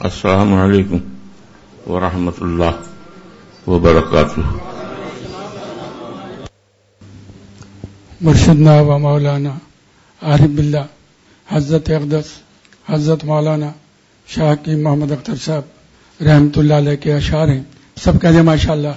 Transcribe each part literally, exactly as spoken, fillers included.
السلام علیکم ورحمۃ اللہ وبرکاتہ. مرشدنا و مولانا عارف باللہ حضرت اقدس حضرت مولانا شاہ کی محمد اختر صاحب رحمۃ اللہ علیہ کے اشعار ہیں. سب کہتے ماشاء اللہ.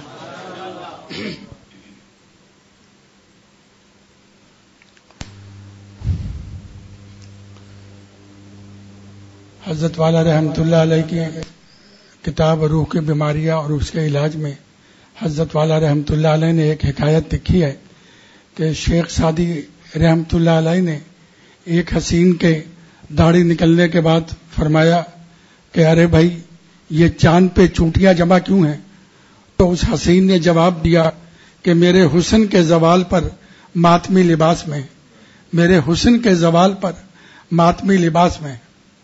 حضرت والا رحمۃ اللہ علیہ کی کتاب روح کی بیماریاں اور اس کے علاج میں حضرت والا رحمۃ اللہ علیہ نے ایک حکایت لکھی ہے کہ شیخ سعدی رحمۃ اللہ علیہ نے ایک حسین کے داڑھی نکلنے کے بعد فرمایا کہ ارے بھائی یہ چاند پہ چونٹیاں جمع کیوں ہیں؟ تو اس حسین نے جواب دیا کہ میرے حسن کے زوال پر ماتمی لباس میں میرے حسن کے زوال پر ماتمی لباس میں.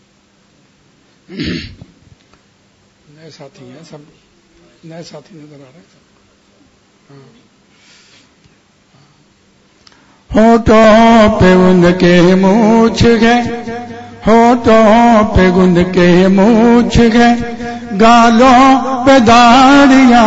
نئے ساتھی ہیں سب نئے ساتھی نظر آ رہے ہیں. ہونٹوں پہ ان کے مونچھ گئے ہونٹوں پہ ان کے مونچھ گئے گالوں پہ داڑیاں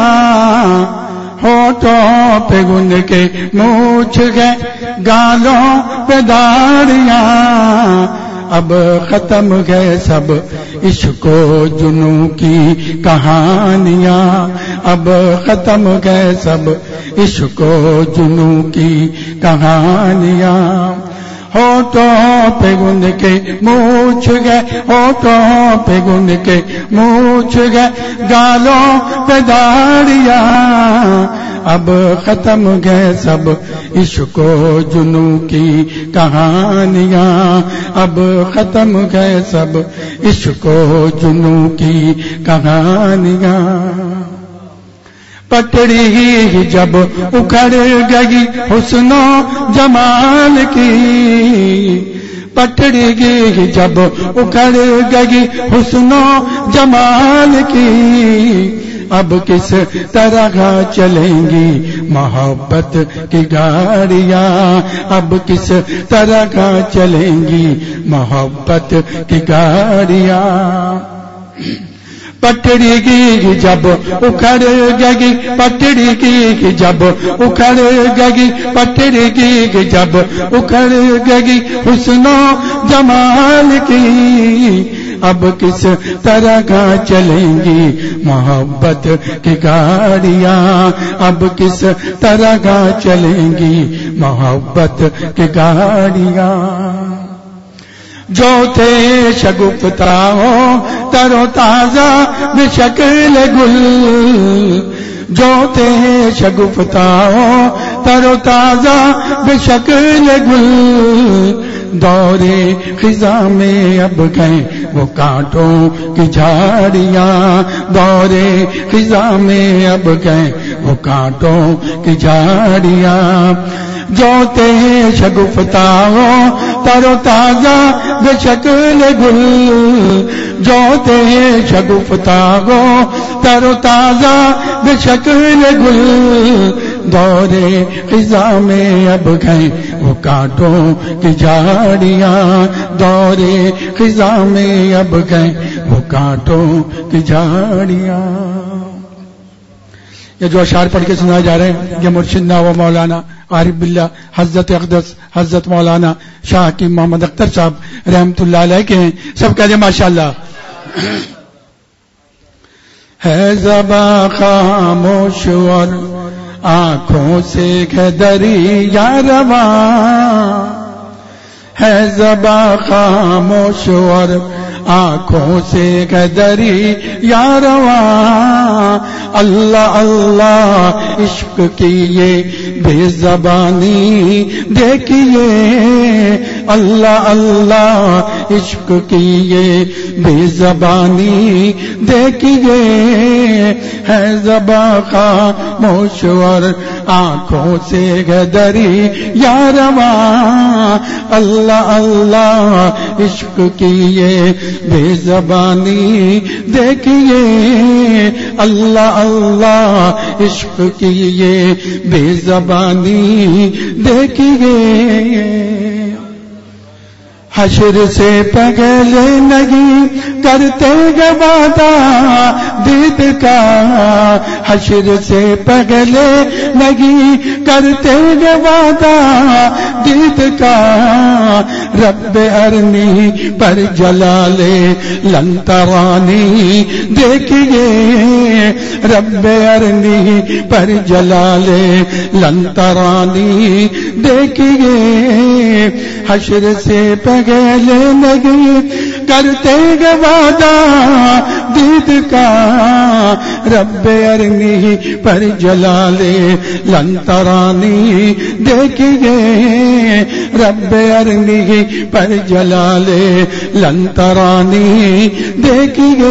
ہونٹوں پہ ان کے مونچھ گئے گالوں پہ داڑیاں اب ختم گئے سب عشق و جنوں کی کہانیاں اب ختم گئے سب عشق و جنوں کی کہانیاں ہونٹوں پہ گن کے مونچھ گئے ہونٹوں پہ گن کے مونچھ گئے گالوں پہ داڑیاں اب ختم گئے سب عشق و جنوں کی کہانیاں اب ختم گئے سب عشق و جنوں کی کہانیاں. پٹڑی ہی جب اکھڑ گئی حسن و جمال کی پٹڑی ہی جب اکھڑ گئی حسن و جمال کی اب کس طرح چلیں گی محبت کی گاڑیاں اب کس طرح چلیں گی محبت کی گاڑیاں. پٹڑی کی جب اکھڑ گئی پٹڑی کی جب اکھڑ گئی پٹڑی کی جب اکھڑ گئی حسن و جمال کی اب کس طرح کا چلیں گی محبت کی گاڑیاں اب کس طرح کا چلیں گی محبت کی گاڑیاں. جو تھے شگفتہ ہو تر و تازہ بے شکل گل جو تھے شگفتہ ہو تر و تازہ بے شکل گل دورے خزاں میں اب گئے وہ کانٹوں کی جھاڑیاں دورے خزاں میں اب گئے وہ کانٹوں کی جھاڑیاں. جو تے شگفتہ ہو تر و تازہ بے شکل گل جو تے شگفتہ ہو تر و تازہ بے شکل گل دورے خزاں میں اب گئے وہ کانٹوں کی جھاڑیاں دورے خزاں میں اب گئے وہ کانٹوں کی جھاڑیاں. یہ جو اشعار پڑھ کے سنائے جا رہے ہیں یہ مرشدنا و مولانا عارف باللہ حضرت اقدس حضرت مولانا شاہ کی محمد اختر صاحب رحمۃ اللہ علیہ کے ہیں. سب کہہ دیں ماشاء اللہ. ہے زباں خاموش اور آنکھوں سے دریا رواں ہے زباں خاموش اور آنکھوں سے دریا رواں اللہ اللہ عشق کی یہ بے زبانی دیکھیے اللہ اللہ عشق کی یہ بے زبانی دیکھیے ہے زباں خاموش اور آنکھوں سے دریا رواں اللہ اللہ عشق کی یہ بے زبانی دیکھیے اللہ اللہ عشق کی یہ بے زبانی دیکھیے حشر سے پہلے نہیں کرتے گے وعدہ دید کا، حشر سے پہلے نہیں کرتے گے وعدہ دید کا، رب ارنی پر جلالے لن ترانی دیکھیے، رب ارنی پر جلالے لن ترانی دیکھیے، حشر سے پہلے نہیں کرتے گے وعدہ دید کا، رب ارنی پر جلالے لن ترانی دیکھیے، رب ارنی پر جلالے لن ترانی دیکھیے،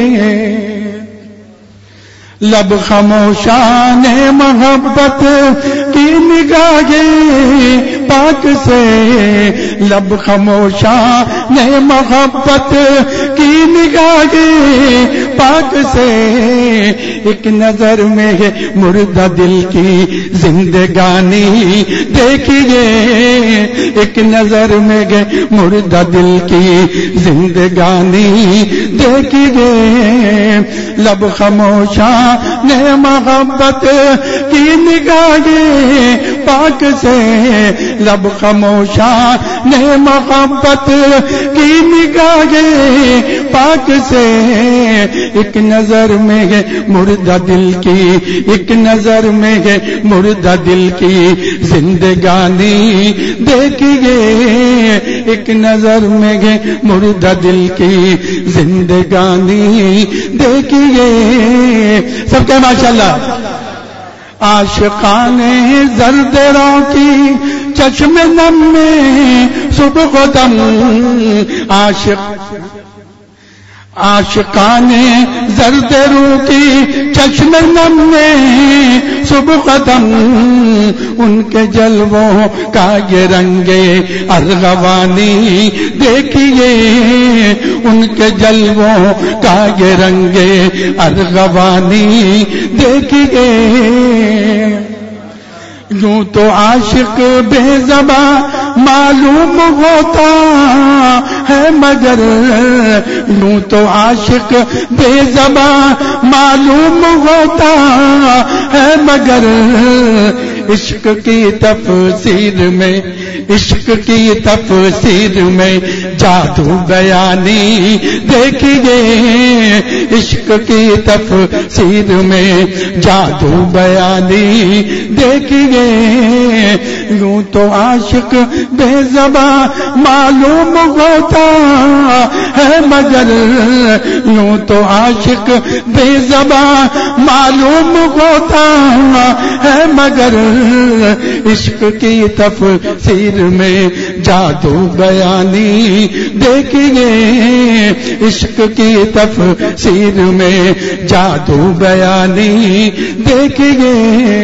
لب خاموشان محبت کی نگاہیں پاک سے، لب خاموشان محبت کی نگاہیں پاک سے، ایک نظر میں مردہ دل کی زندگانی دیکھیے، ایک نظر میں مردہ دل کی زندگانی دیکھیے، لب خاموشان نے محبت کی نگاہیں پاک سے، لب خاموشان نے محبت کی نگاہیں پاک سے، ایک نظر میں ہے مردہ دل کی، ایک نظر میں ہے مردہ دل کی زندگانی دیکھیے، ایک نظر میں ہے مردہ دل کی زندگانی دیکھیے، سب کہ ماشاءاللہ۔ عاشقان زرد رو کی چشم نم میں صبح و دم، عاشق عاشقان زرد رو کی چشم نم میں صبح قدم، ان کے جلووں کا یہ رنگ ارغوانی دیکھیے، ان کے جلووں کا یہ رنگ ارغوانی دیکھیے، یوں تو عاشق بے زباں معلوم ہوتا ہے مگر، یوں تو عاشق بے زباں معلوم ہوتا ہے مگر، عشق کی تفسیر میں، عشق کی تفسیر میں جادو بیانی دیکھیے، عشق کی تفسیر میں جادو بیانی دیکھیے، یوں تو عاشق بے زباں معلوم ہوتا ہے مگر، یوں تو عاشق بے زباں معلوم ہوتا ہے مگر، عشق کی تفسیر میں جادو بیانی دیکھیے، عشق کی تفسیر میں جادو بیانی دیکھیے۔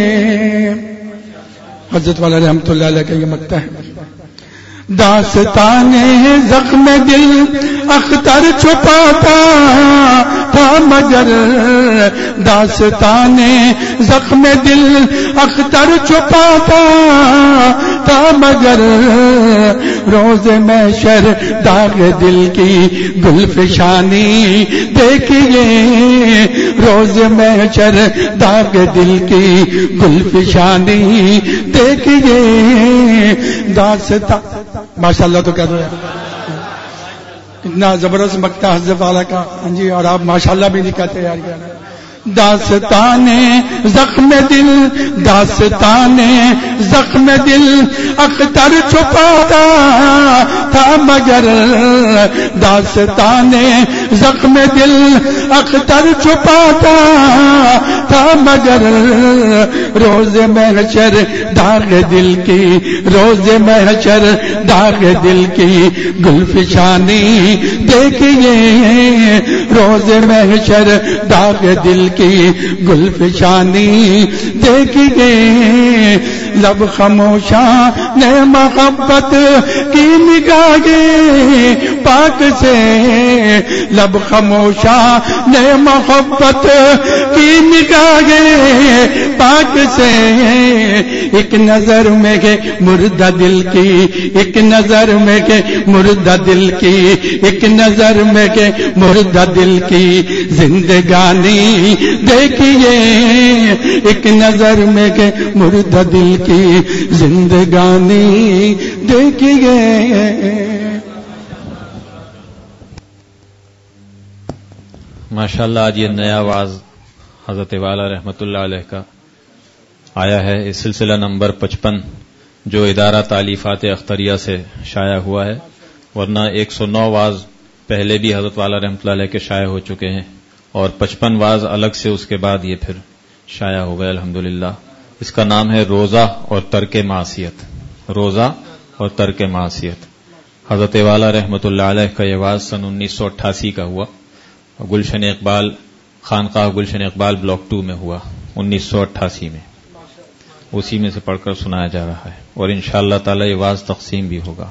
حضرت والا رحمت اللہ علیہ کا یہ مکتہ ہے، داستان زخم دل اختر چھپاتا تھا مگر، داستان زخم دل اختر چھپاتا تھا مگر، روز محشر داغ دل کی گلفشانی دیکھیے، روز محشر داغ دل کی گلفشانی دیکھیے، داستان ماشاءاللہ تو کہہ دو یار، اتنا زبردست مکتہ حضرت والا کا، ہاں جی، اور آپ ماشاءاللہ بھی نہیں کہتے یار کیا، داستان زخم دل، داستان زخم دل اختر چھپاتا تھا مگر، داستان زخم دل اختر چھپاتا تھا مگر، روز محشر داغ دل کی، روز محشر داغ دل کی گلفشانی دیکھیے، روز محشر داغ دل کی گل فشانی دیکھیے، لب خاموشاں نے محبت کی نگاہیں پاک سے، لب خاموشاں نے محبت کی نگاہیں پاک سے، ایک نظر میں کہ مردہ دل کی، ایک نظر میں کہ مردہ دل کی، ایک نظر میں کہ مردہ دل کی زندگانی دیکھیے، ایک نظر میں کہ مردہ دل کی زندگانی دیکھیے۔ ماشاءاللہ آج یہ نیا واعظ حضرت والا رحمۃ اللہ علیہ کا آیا ہے، اس سلسلہ نمبر پچپن جو ادارہ تالیفات اختریہ سے شائع ہوا ہے، ورنہ ایک سو نو واعظ پہلے بھی حضرت والا رحمۃ اللہ علیہ کے شائع ہو چکے ہیں، اور پچپن واعظ الگ سے اس کے بعد یہ پھر شائع ہو گئے الحمدللہ۔ اس کا نام ہے روزہ اور ترک معصیت، روزہ اور ترک معصیت۔ حضرت والا رحمۃ اللہ علیہ کا یہ واعظ سن انیس سو اٹھاسی کا ہوا، گلشن اقبال خانقاہ گلشن اقبال بلاک ٹو میں ہوا انیس سو اٹھاسی میں، اسی میں سے پڑھ کر سنایا جا رہا ہے، اور انشاءاللہ تعالی یہ واعظ تقسیم بھی ہوگا۔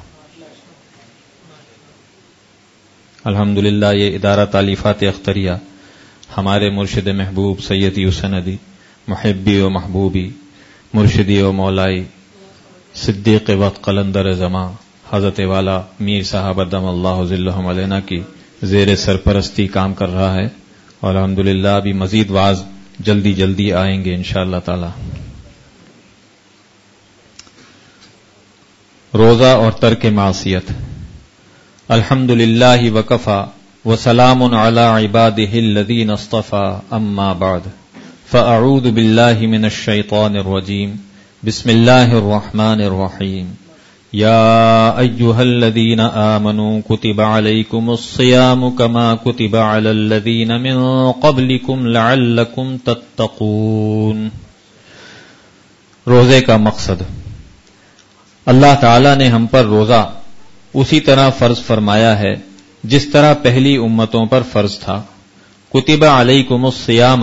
الحمدللہ یہ ادارہ تالیفات اختریہ ہمارے مرشد محبوب سیدی و سندی محبی و محبوبی مرشدی و مولائی صدیق وقت قلندر زماں حضرت والا میر صاحب ادم اللہ ذلہم علینا کی زیر سرپرستی کام کر رہا ہے، اور الحمدللہ ابھی مزید واعظ جلدی جلدی آئیں گے انشاءاللہ تعالی۔ روزہ اور ترک معصیت۔ الحمدللہ وکفا وسلام علی عبادہ الذین اصطفی، اما بعد فاعوذ باللہ من الشیطان الرجیم، بسم اللہ الرحمن الرحیم۔ یا ایہا الذین آمنوا کتب علیکم الصیام کما کتب علی الذین من قبلکم لعلکم تتقون۔ روزے کا مقصد، اللہ تعالی نے ہم پر روزہ اسی طرح فرض فرمایا ہے جس طرح پہلی امتوں پر فرض تھا۔ کتب علیکم الصیام،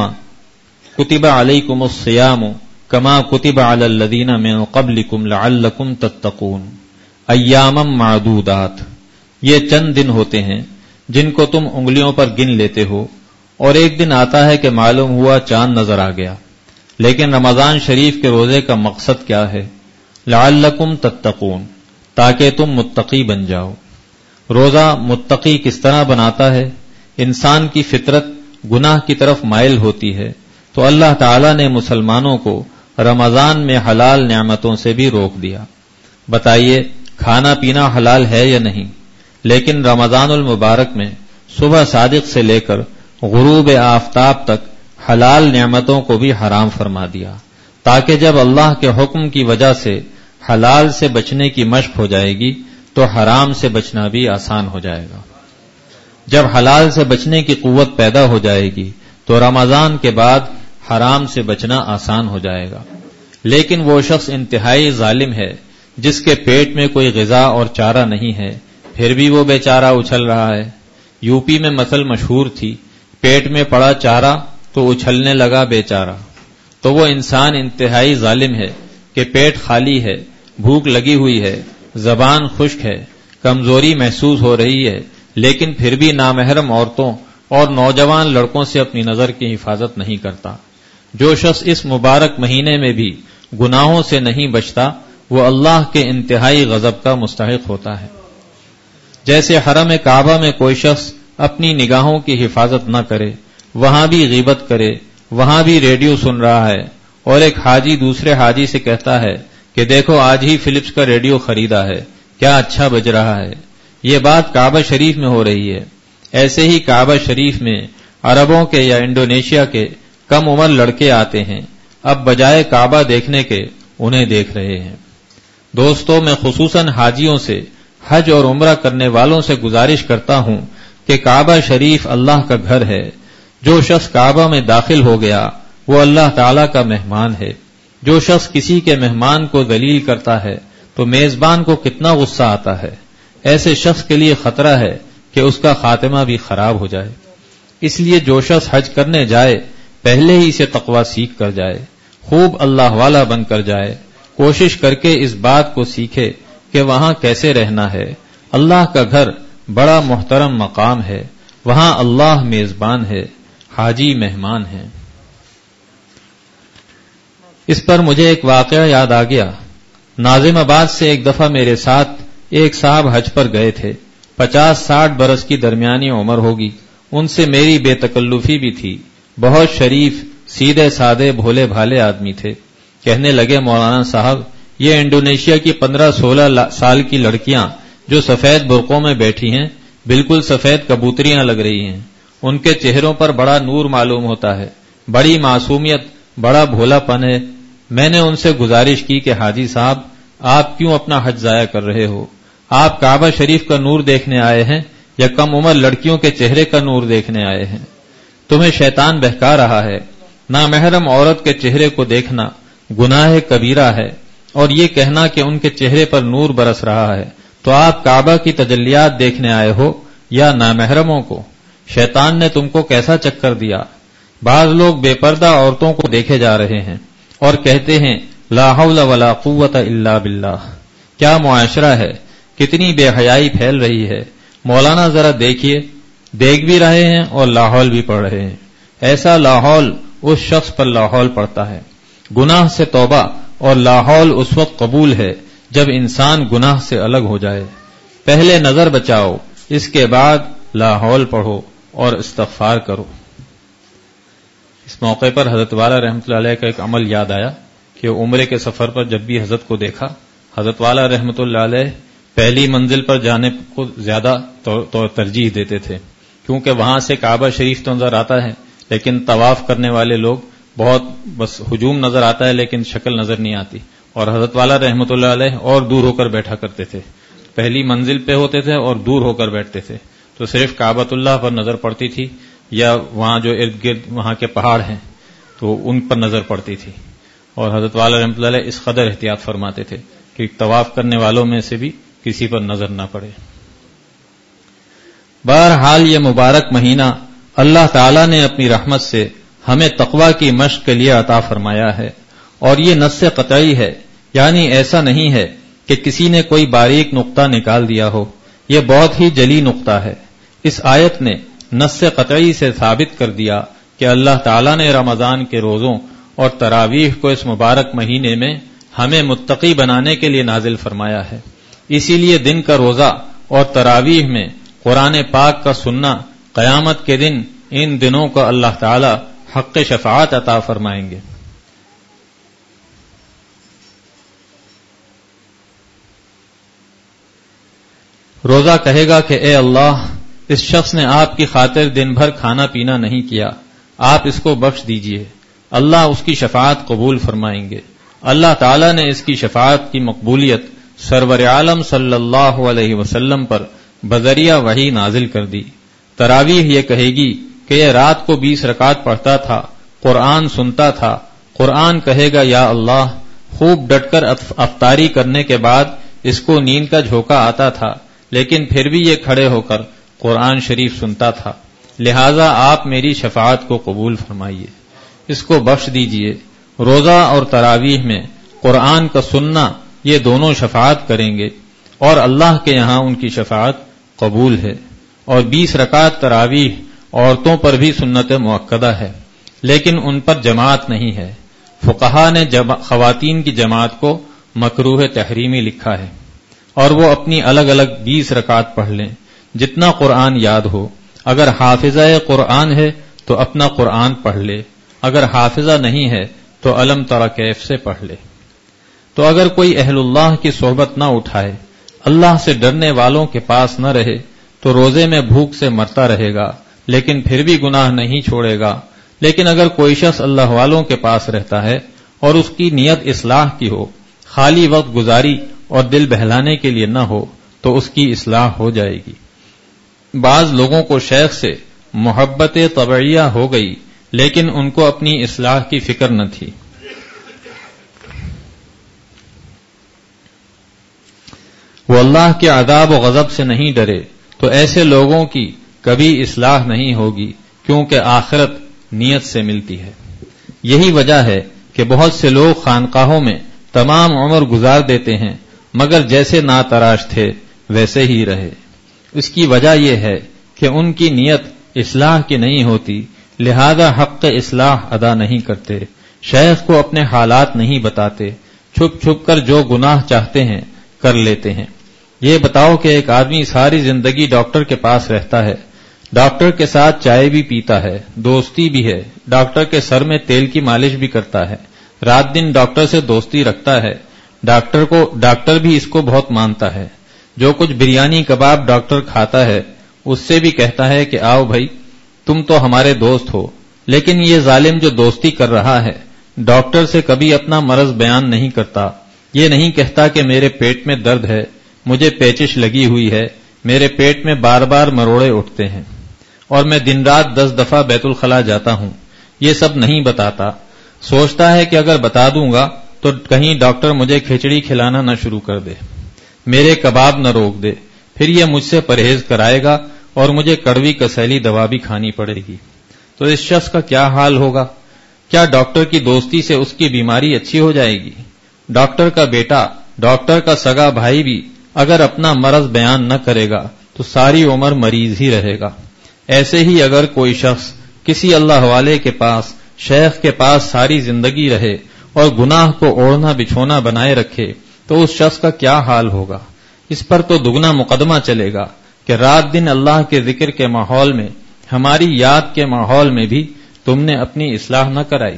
کتب علیکم الصیام کما کتب علی الذین من قبلکم لعلکم تتقون۔ ایاما معدودات، یہ چند دن ہوتے ہیں جن کو تم انگلیوں پر گن لیتے ہو، اور ایک دن آتا ہے کہ معلوم ہوا چاند نظر آ گیا۔ لیکن رمضان شریف کے روزے کا مقصد کیا ہے؟ لعلکم تتقون، تاکہ تم متقی بن جاؤ۔ روزہ متقی کس طرح بناتا ہے؟ انسان کی فطرت گناہ کی طرف مائل ہوتی ہے، تو اللہ تعالی نے مسلمانوں کو رمضان میں حلال نعمتوں سے بھی روک دیا۔ بتائیے کھانا پینا حلال ہے یا نہیں؟ لیکن رمضان المبارک میں صبح صادق سے لے کر غروب آفتاب تک حلال نعمتوں کو بھی حرام فرما دیا، تاکہ جب اللہ کے حکم کی وجہ سے حلال سے بچنے کی مشق ہو جائے گی تو حرام سے بچنا بھی آسان ہو جائے گا۔ جب حلال سے بچنے کی قوت پیدا ہو جائے گی تو رمضان کے بعد حرام سے بچنا آسان ہو جائے گا۔ لیکن وہ شخص انتہائی ظالم ہے جس کے پیٹ میں کوئی غذا اور چارہ نہیں ہے، پھر بھی وہ بیچارہ اچھل رہا ہے۔ یو پی میں مثل مشہور تھی، پیٹ میں پڑا چارہ تو اچھلنے لگا بیچارہ۔ تو وہ انسان انتہائی ظالم ہے کہ پیٹ خالی ہے، بھوک لگی ہوئی ہے، زبان خشک ہے، کمزوری محسوس ہو رہی ہے، لیکن پھر بھی نامحرم عورتوں اور نوجوان لڑکوں سے اپنی نظر کی حفاظت نہیں کرتا۔ جو شخص اس مبارک مہینے میں بھی گناہوں سے نہیں بچتا وہ اللہ کے انتہائی غضب کا مستحق ہوتا ہے۔ جیسے حرم کعبہ میں کوئی شخص اپنی نگاہوں کی حفاظت نہ کرے، وہاں بھی غیبت کرے، وہاں بھی ریڈیو سن رہا ہے، اور ایک حاجی دوسرے حاجی سے کہتا ہے کہ دیکھو آج ہی فلپس کا ریڈیو خریدا ہے، کیا اچھا بج رہا ہے۔ یہ بات کعبہ شریف میں ہو رہی ہے۔ ایسے ہی کعبہ شریف میں عربوں کے یا انڈونیشیا کے کم عمر لڑکے آتے ہیں، اب بجائے کعبہ دیکھنے کے انہیں دیکھ رہے ہیں۔ دوستوں، میں خصوصاً حاجیوں سے، حج اور عمرہ کرنے والوں سے گزارش کرتا ہوں کہ کعبہ شریف اللہ کا گھر ہے۔ جو شخص کعبہ میں داخل ہو گیا وہ اللہ تعالیٰ کا مہمان ہے۔ جو شخص کسی کے مہمان کو ذلیل کرتا ہے تو میزبان کو کتنا غصہ آتا ہے۔ ایسے شخص کے لیے خطرہ ہے کہ اس کا خاتمہ بھی خراب ہو جائے۔ اس لیے جو شخص حج کرنے جائے پہلے ہی سے تقوی سیکھ کر جائے، خوب اللہ والا بن کر جائے، کوشش کر کے اس بات کو سیکھے کہ وہاں کیسے رہنا ہے۔ اللہ کا گھر بڑا محترم مقام ہے، وہاں اللہ میزبان ہے، حاجی مہمان ہے۔ اس پر مجھے ایک واقعہ یاد آ گیا۔ ناظم آباد سے ایک دفعہ میرے ساتھ ایک صاحب حج پر گئے تھے، پچاس ساٹھ برس کی درمیانی عمر ہوگی۔ ان سے میری بے تکلفی بھی تھی، بہت شریف سیدھے سادے بھولے بھالے آدمی تھے۔ کہنے لگے، مولانا صاحب، یہ انڈونیشیا کی پندرہ سولہ سال کی لڑکیاں جو سفید برقعوں میں بیٹھی ہیں، بالکل سفید کبوتریاں لگ رہی ہیں۔ ان کے چہروں پر بڑا نور معلوم ہوتا ہے، بڑی معصومیت، بڑا بھولا پن ہے۔ میں نے ان سے گزارش کی کہ حاجی صاحب، آپ کیوں اپنا حج ضائع کر رہے ہو؟ آپ کعبہ شریف کا نور دیکھنے آئے ہیں یا کم عمر لڑکیوں کے چہرے کا نور دیکھنے آئے ہیں؟ تمہیں شیطان بہکا رہا ہے۔ نامحرم عورت کے چہرے کو دیکھنا گناہ کبیرہ ہے، اور یہ کہنا کہ ان کے چہرے پر نور برس رہا ہے۔ تو آپ کعبہ کی تجلیات دیکھنے آئے ہو یا نامحرموں کو؟ شیطان نے تم کو کیسا چکر دیا؟ بعض لوگ بے پردہ عورتوں کو دیکھے جا رہے ہیں اور کہتے ہیں لا حول ولا قوت الا باللہ۔ کیا معاشرہ ہے، کتنی بے حیائی پھیل رہی ہے۔ مولانا ذرا دیکھیے، دیکھ بھی رہے ہیں اور لاحول بھی پڑھ رہے ہیں۔ ایسا لاحول اس شخص پر لاحول پڑتا ہے۔ گناہ سے توبہ اور لاحول اس وقت قبول ہے جب انسان گناہ سے الگ ہو جائے۔ پہلے نظر بچاؤ، اس کے بعد لاحول پڑھو اور استغفار کرو۔ اس موقع پر حضرت والا رحمۃ اللہ علیہ کا ایک عمل یاد آیا کہ عمرے کے سفر پر جب بھی حضرت کو دیکھا، حضرت والا رحمۃ اللہ علیہ پہلی منزل پر جانے کو زیادہ ترجیح دیتے تھے، کیونکہ وہاں سے کعبہ شریف تو نظر آتا ہے، لیکن طواف کرنے والے لوگ بہت بس ہجوم نظر آتا ہے لیکن شکل نظر نہیں آتی۔ اور حضرت والا رحمۃ اللہ علیہ اور دور ہو کر بیٹھا کرتے تھے، پہلی منزل پہ ہوتے تھے اور دور ہو کر بیٹھتے تھے، تو صرف کعبۃ اللہ پر نظر پڑتی تھی یا وہاں جو ارد گرد وہاں کے پہاڑ ہیں تو ان پر نظر پڑتی تھی۔ اور حضرت والا رحمۃ اللہ علیہ اس قدر احتیاط فرماتے تھے کہ طواف کرنے والوں میں سے بھی کسی پر نظر نہ پڑے۔ بہرحال یہ مبارک مہینہ اللہ تعالیٰ نے اپنی رحمت سے ہمیں تقوی کی مشق کے لیے عطا فرمایا ہے، اور یہ نص قطعی ہے، یعنی ایسا نہیں ہے کہ کسی نے کوئی باریک نقطہ نکال دیا ہو، یہ بہت ہی جلی نقطہ ہے۔ اس آیت نے نص قطعی سے ثابت کر دیا کہ اللہ تعالیٰ نے رمضان کے روزوں اور تراویح کو اس مبارک مہینے میں ہمیں متقی بنانے کے لیے نازل فرمایا ہے۔ اسی لیے دن کا روزہ اور تراویح میں قرآن پاک کا سننا قیامت کے دن ان دنوں کو اللہ تعالیٰ حق شفاعت عطا فرمائیں گے۔ روزہ کہے گا کہ اے اللہ، اس شخص نے آپ کی خاطر دن بھر کھانا پینا نہیں کیا، آپ اس کو بخش دیجئے۔ اللہ اس کی شفاعت قبول فرمائیں گے۔ اللہ تعالیٰ نے اس کی شفاعت کی مقبولیت سرور عالم صلی اللہ علیہ وسلم پر بذریعہ وحی نازل کر دی۔ تراویح یہ کہے گی کہ یہ رات کو بیس رکعت پڑھتا تھا، قرآن سنتا تھا۔ قرآن کہے گا یا اللہ، خوب ڈٹ کر افطاری کرنے کے بعد اس کو نیند کا جھونکا آتا تھا، لیکن پھر بھی یہ کھڑے ہو کر قرآن شریف سنتا تھا، لہذا آپ میری شفاعت کو قبول فرمائیے، اس کو بخش دیجئے۔ روزہ اور تراویح میں قرآن کا سننا یہ دونوں شفاعت کریں گے، اور اللہ کے یہاں ان کی شفاعت قبول ہے۔ اور بیس رکعت تراویح عورتوں پر بھی سنت مؤکدہ ہے، لیکن ان پر جماعت نہیں ہے۔ فقہا نے خواتین کی جماعت کو مکروہ تحریمی لکھا ہے، اور وہ اپنی الگ الگ بیس رکعت پڑھ لیں، جتنا قرآن یاد ہو۔ اگر حافظہ قرآن ہے تو اپنا قرآن پڑھ لے، اگر حافظہ نہیں ہے تو علم تری کیف سے پڑھ لے۔ تو اگر کوئی اہل اللہ کی صحبت نہ اٹھائے، اللہ سے ڈرنے والوں کے پاس نہ رہے، تو روزے میں بھوک سے مرتا رہے گا، لیکن پھر بھی گناہ نہیں چھوڑے گا۔ لیکن اگر کوئی شخص اللہ والوں کے پاس رہتا ہے اور اس کی نیت اصلاح کی ہو، خالی وقت گزاری اور دل بہلانے کے لیے نہ ہو، تو اس کی اصلاح ہو جائے گی۔ بعض لوگوں کو شیخ سے محبت طبعیہ ہو گئی، لیکن ان کو اپنی اصلاح کی فکر نہ تھی۔ وہ اللہ کے عذاب و غضب سے نہیں ڈرے، تو ایسے لوگوں کی کبھی اصلاح نہیں ہوگی، کیونکہ آخرت نیت سے ملتی ہے۔ یہی وجہ ہے کہ بہت سے لوگ خانقاہوں میں تمام عمر گزار دیتے ہیں مگر جیسے ناتراش تھے ویسے ہی رہے۔ اس کی وجہ یہ ہے کہ ان کی نیت اصلاح کی نہیں ہوتی، لہذا حق اصلاح ادا نہیں کرتے، شیخ کو اپنے حالات نہیں بتاتے، چھپ چھپ کر جو گناہ چاہتے ہیں کر لیتے ہیں۔ یہ بتاؤ کہ ایک آدمی ساری زندگی ڈاکٹر کے پاس رہتا ہے، ڈاکٹر کے ساتھ چائے بھی پیتا ہے، دوستی بھی ہے، ڈاکٹر کے سر میں تیل کی مالش بھی کرتا ہے، رات دن ڈاکٹر سے دوستی رکھتا ہے، ڈاکٹر کو ڈاکٹر بھی اس کو بہت مانتا ہے، جو کچھ بریانی کباب ڈاکٹر کھاتا ہے اس سے بھی کہتا ہے کہ آؤ بھائی تم تو ہمارے دوست ہو، لیکن یہ ظالم جو دوستی کر رہا ہے ڈاکٹر سے کبھی اپنا مرض بیان نہیں کرتا، یہ نہیں کہتا کہ میرے پیٹ میں درد ہے، مجھے پیچش لگی ہوئی ہے، میرے پیٹ میں بار بار مروڑے اٹھتے ہیں اور میں دن رات دس دفعہ بیت الخلاء جاتا ہوں، یہ سب نہیں بتاتا، سوچتا ہے کہ اگر بتا دوں گا تو کہیں ڈاکٹر مجھے کھچڑی کھلانا نہ شروع کر دے، میرے کباب نہ روک دے، پھر یہ مجھ سے پرہیز کرائے گا اور مجھے کڑوی کسیلی دوا بھی کھانی پڑے گی، تو اس شخص کا کیا حال ہوگا؟ کیا ڈاکٹر کی دوستی سے اس کی بیماری اچھی ہو جائے گی؟ ڈاکٹر کا بیٹا، ڈاکٹر کا سگا بھائی بھی اگر اپنا مرض بیان نہ کرے گا تو ساری عمر مریض ہی رہے گا۔ ایسے ہی اگر کوئی شخص کسی اللہ والے کے پاس، شیخ کے پاس ساری زندگی رہے اور گناہ کو اوڑھنا بچھونا بنائے رکھے تو اس شخص کا کیا حال ہوگا؟ اس پر تو دگنا مقدمہ چلے گا کہ رات دن اللہ کے ذکر کے ماحول میں، ہماری یاد کے ماحول میں بھی تم نے اپنی اصلاح نہ کرائی۔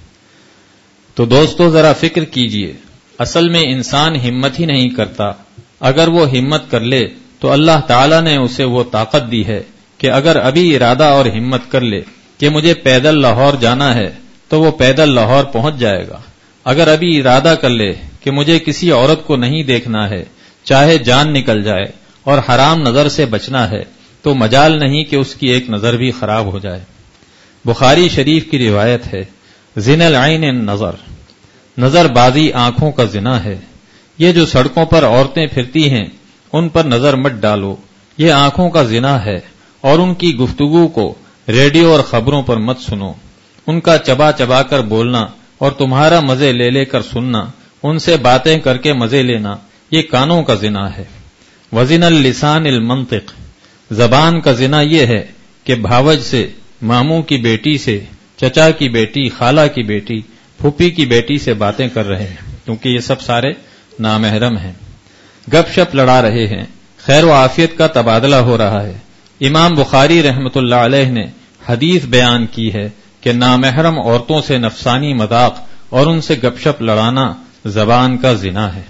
تو دوستو ذرا فکر کیجئے، اصل میں انسان ہمت ہی نہیں کرتا، اگر وہ ہمت کر لے تو اللہ تعالیٰ نے اسے وہ طاقت دی ہے کہ اگر ابھی ارادہ اور ہمت کر لے کہ مجھے پیدل لاہور جانا ہے تو وہ پیدل لاہور پہنچ جائے گا، اگر ابھی ارادہ کر لے کہ مجھے کسی عورت کو نہیں دیکھنا ہے چاہے جان نکل جائے اور حرام نظر سے بچنا ہے تو مجال نہیں کہ اس کی ایک نظر بھی خراب ہو جائے۔ بخاری شریف کی روایت ہے، زنا العین النظر، نظر بازی آنکھوں کا زنا ہے، یہ جو سڑکوں پر عورتیں پھرتی ہیں ان پر نظر مت ڈالو، یہ آنکھوں کا زنا ہے، اور ان کی گفتگو کو ریڈیو اور خبروں پر مت سنو، ان کا چبا چبا کر بولنا اور تمہارا مزے لے لے کر سننا، ان سے باتیں کر کے مزے لینا، یہ کانوں کا زنا ہے۔ وزن اللسان المنطق، زبان کا زنا یہ ہے کہ بھاوج سے، ماموں کی بیٹی سے، چچا کی بیٹی، خالہ کی بیٹی، پھوپھی کی بیٹی سے باتیں کر رہے ہیں، کیونکہ یہ سب سارے نامحرم ہیں، گپ شپ لڑا رہے ہیں، خیر و عافیت کا تبادلہ ہو رہا ہے۔ امام بخاری رحمت اللہ علیہ نے حدیث بیان کی ہے کہ نامحرم عورتوں سے نفسانی مذاق اور ان سے گپ شپ لڑانا زبان کا زنا ہے۔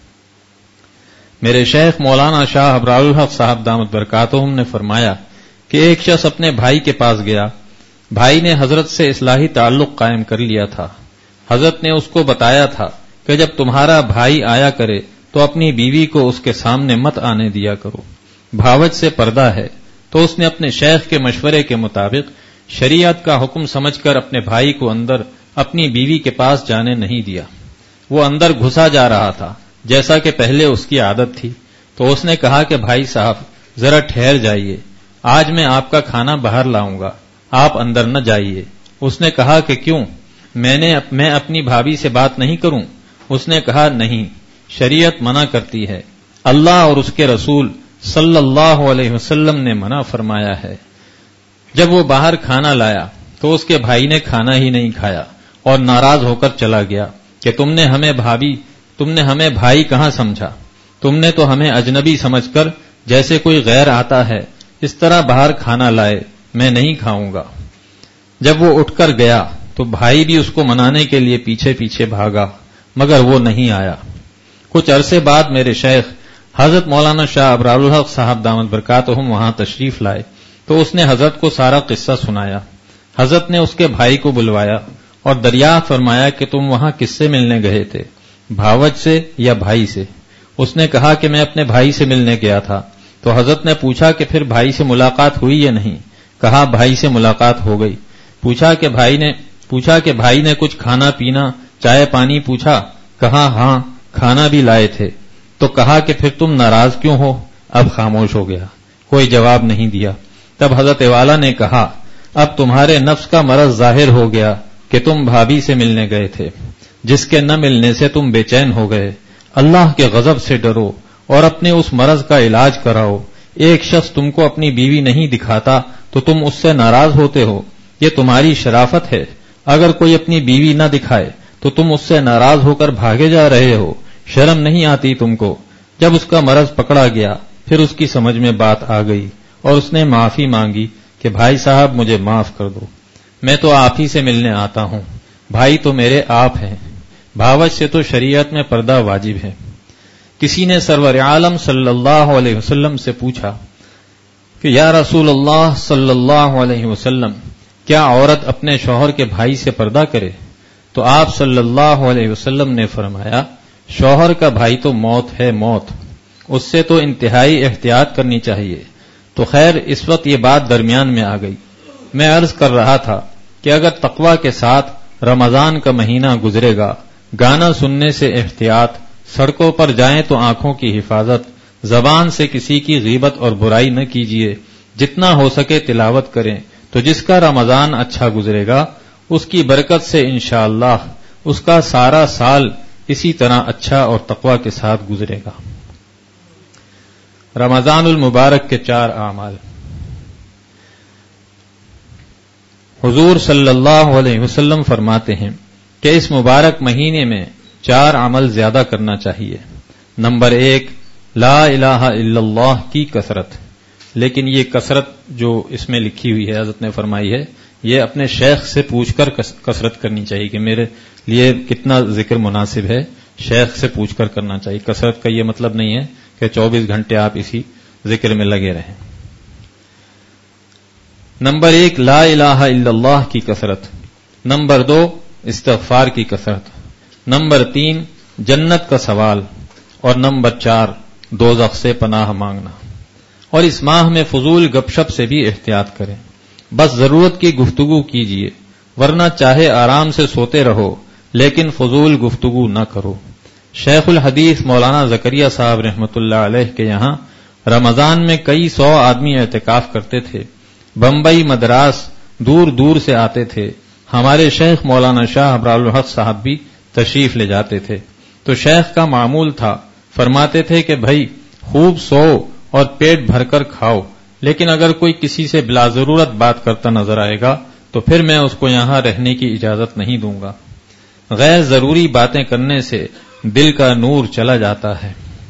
میرے شیخ مولانا شاہ ابرار الحق صاحب دامت برکاتہم نے فرمایا کہ ایک شخص اپنے بھائی کے پاس گیا، بھائی نے حضرت سے اصلاحی تعلق قائم کر لیا تھا، حضرت نے اس کو بتایا تھا کہ جب تمہارا بھائی آیا کرے تو اپنی بیوی کو اس کے سامنے مت آنے دیا کرو، بھاوج سے پردہ ہے، تو اس نے اپنے شیخ کے مشورے کے مطابق شریعت کا حکم سمجھ کر اپنے بھائی کو اندر اپنی بیوی کے پاس جانے نہیں دیا۔ وہ اندر گھسا جا رہا تھا جیسا کہ پہلے اس کی عادت تھی، تو اس نے کہا کہ بھائی صاحب ذرا ٹھہر جائیے، آج میں آپ کا کھانا باہر لاؤں گا، آپ اندر نہ جائیے۔ اس نے کہا کہ کیوں، میں نے میں اپنی بھابھی سے بات نہیں کروں؟ اس نے کہا نہیں، شریعت منع کرتی ہے، اللہ اور اس کے رسول صلی اللہ علیہ وسلم نے منع فرمایا ہے۔ جب وہ باہر کھانا لایا تو اس کے بھائی نے کھانا ہی نہیں کھایا اور ناراض ہو کر چلا گیا کہ تم نے ہمیں بھابھی تم نے ہمیں بھائی کہاں سمجھا، تم نے تو ہمیں اجنبی سمجھ کر جیسے کوئی غیر آتا ہے اس طرح باہر کھانا لائے، میں نہیں کھاؤں گا۔ جب وہ اٹھ کر گیا تو بھائی بھی اس کو منانے کے لیے پیچھے پیچھے بھاگا مگر وہ نہیں آیا۔ کچھ عرصے بعد میرے شیخ حضرت مولانا شاہ ابرار الحق صاحب دامت برکاتہم وہاں تشریف لائے تو اس نے حضرت کو سارا قصہ سنایا۔ حضرت نے اس کے بھائی کو بلوایا اور دریافت فرمایا کہ تم وہاں کس سے ملنے گئے تھے، بھاوج سے یا بھائی سے؟ اس نے کہا کہ میں اپنے بھائی سے ملنے گیا تھا۔ تو حضرت نے پوچھا کہ پھر بھائی سے ملاقات ہوئی یا نہیں؟ کہا بھائی سے ملاقات ہو گئی۔ پوچھا کہ بھائی نے پوچھا کہ بھائی نے کچھ کھانا پینا چائے پانی پوچھا؟ کہا ہاں کھانا بھی لائے تھے۔ تو کہا کہ پھر تم ناراض کیوں ہو؟ اب خاموش ہو گیا، کوئی جواب نہیں دیا۔ تب حضرت والا نے کہا اب تمہارے نفس کا مرض ظاہر ہو گیا کہ تم بھابھی سے ملنے گئے تھے، جس کے نہ ملنے سے تم بے چین ہو گئے۔ اللہ کے غضب سے ڈرو اور اپنے اس مرض کا علاج کراؤ۔ ایک شخص تم کو اپنی بیوی نہیں دکھاتا تو تم اس سے ناراض ہوتے ہو، یہ تمہاری شرافت ہے۔ اگر کوئی اپنی بیوی نہ دکھائے تو تم اس سے ناراض ہو کر بھاگے جا رہے ہو، شرم نہیں آتی تم کو؟ جب اس کا مرض پکڑا گیا پھر اس کی سمجھ میں بات آ گئی اور اس نے معافی مانگی کہ بھائی صاحب مجھے معاف کر دو، میں تو آپ ہی سے ملنے آتا ہوں، بھائی تو میرے آپ ہیں، بھاوج سے تو شریعت میں پردہ واجب ہے۔ کسی نے سرور عالم صلی اللہ علیہ وسلم سے پوچھا کہ یا رسول اللہ صلی اللہ علیہ وسلم، کیا عورت اپنے شوہر کے بھائی سے پردہ کرے؟ تو آپ صلی اللہ علیہ وسلم نے فرمایا، شوہر کا بھائی تو موت ہے، موت، اس سے تو انتہائی احتیاط کرنی چاہیے۔ تو خیر اس وقت یہ بات درمیان میں آ گئی۔ میں عرض کر رہا تھا کہ اگر تقوی کے ساتھ رمضان کا مہینہ گزرے گا، گانا سننے سے احتیاط، سڑکوں پر جائیں تو آنکھوں کی حفاظت، زبان سے کسی کی غیبت اور برائی نہ کیجیے، جتنا ہو سکے تلاوت کریں، تو جس کا رمضان اچھا گزرے گا اس کی برکت سے انشاءاللہ اس کا سارا سال اسی طرح اچھا اور تقوی کے ساتھ گزرے گا۔ رمضان المبارک کے چار اعمال۔ حضور صلی اللہ علیہ وسلم فرماتے ہیں کہ اس مبارک مہینے میں چار عمل زیادہ کرنا چاہیے۔ نمبر ایک، لا الہ الا اللہ کی کثرت۔ لیکن یہ کثرت جو اس میں لکھی ہوئی ہے حضرت نے فرمائی ہے، یہ اپنے شیخ سے پوچھ کر کثرت کرنی چاہیے کہ میرے لیے کتنا ذکر مناسب ہے، شیخ سے پوچھ کر کرنا چاہیے۔ کثرت کا یہ مطلب نہیں ہے کہ چوبیس گھنٹے آپ اسی ذکر میں لگے رہیں۔ نمبر ایک، لا الہ الا اللہ کی کثرت۔ نمبر دو، استغفار کی کثرت۔ نمبر تین، جنت کا سوال، اور نمبر چار، دوزخ سے پناہ مانگنا۔ اور اس ماہ میں فضول گپ شپ سے بھی احتیاط کریں، بس ضرورت کی گفتگو کیجیے، ورنہ چاہے آرام سے سوتے رہو لیکن فضول گفتگو نہ کرو۔ شیخ الحدیث مولانا زکریا صاحب رحمۃ اللہ علیہ کے یہاں رمضان میں کئی سو آدمی اعتکاف کرتے تھے، بمبئی مدراس دور دور سے آتے تھے۔ ہمارے شیخ مولانا شاہ ابرار الحق صاحب بھی تشریف لے جاتے تھے، تو شیخ کا معمول تھا، فرماتے تھے کہ بھائی خوب سو اور پیٹ بھر کر کھاؤ، لیکن اگر کوئی کسی سے بلا ضرورت بات کرتا نظر آئے گا تو پھر میں اس کو یہاں رہنے کی اجازت نہیں دوں گا۔ غیر ضروری باتیں کرنے سے دل کا نور چلا جاتا ہے۔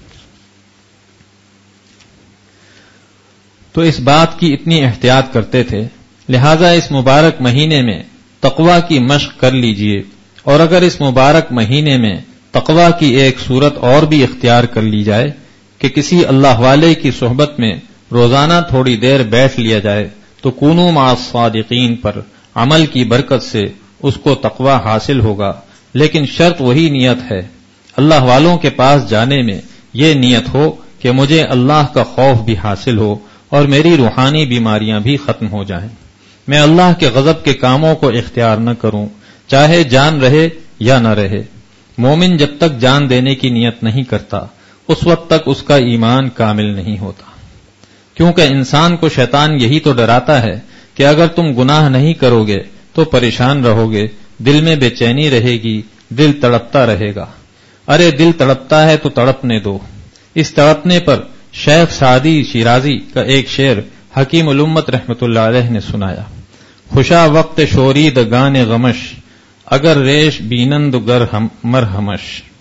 تو اس بات کی اتنی احتیاط کرتے تھے، لہذا اس مبارک مہینے میں تقوی کی مشق کر لیجئے، اور اگر اس مبارک مہینے میں تقوی کی ایک صورت اور بھی اختیار کر لی جائے کہ کسی اللہ والے کی صحبت میں روزانہ تھوڑی دیر بیٹھ لیا جائے تو کونوا مع الصادقین پر عمل کی برکت سے اس کو تقوی حاصل ہوگا، لیکن شرط وہی نیت ہے۔ اللہ والوں کے پاس جانے میں یہ نیت ہو کہ مجھے اللہ کا خوف بھی حاصل ہو اور میری روحانی بیماریاں بھی ختم ہو جائیں، میں اللہ کے غضب کے کاموں کو اختیار نہ کروں، چاہے جان رہے یا نہ رہے۔ مومن جب تک جان دینے کی نیت نہیں کرتا اس وقت تک اس کا ایمان کامل نہیں ہوتا، کیونکہ انسان کو شیطان یہی تو ڈراتا ہے کہ اگر تم گناہ نہیں کرو گے تو پریشان رہو گے، دل میں بے چینی رہے گی، دل تڑپتا رہے گا۔ ارے دل تڑپتا ہے تو تڑپنے دو۔ اس تڑپنے پر شیخ سعدی شیرازی کا ایک شعر حکیم الامت رحمت اللہ علیہ نے سنایا، خوشا وقت شورید گان غمش، اگر ریش بینند گر ہم مرہمش۔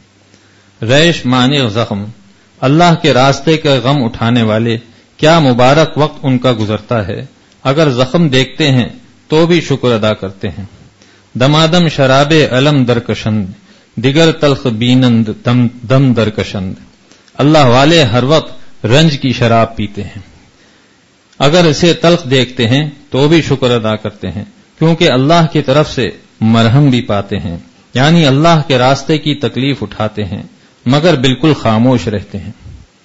ریش معنی زخم، اللہ کے راستے کا غم اٹھانے والے کیا مبارک وقت ان کا گزرتا ہے، اگر زخم دیکھتے ہیں تو بھی شکر ادا کرتے ہیں۔ دمادم شراب علم درکشند، دیگر تلخ بینند دم دم درکشند۔ اللہ والے ہر وقت رنج کی شراب پیتے ہیں، اگر اسے تلخ دیکھتے ہیں تو بھی شکر ادا کرتے ہیں، کیونکہ اللہ کی طرف سے مرہم بھی پاتے ہیں، یعنی اللہ کے راستے کی تکلیف اٹھاتے ہیں مگر بالکل خاموش رہتے ہیں۔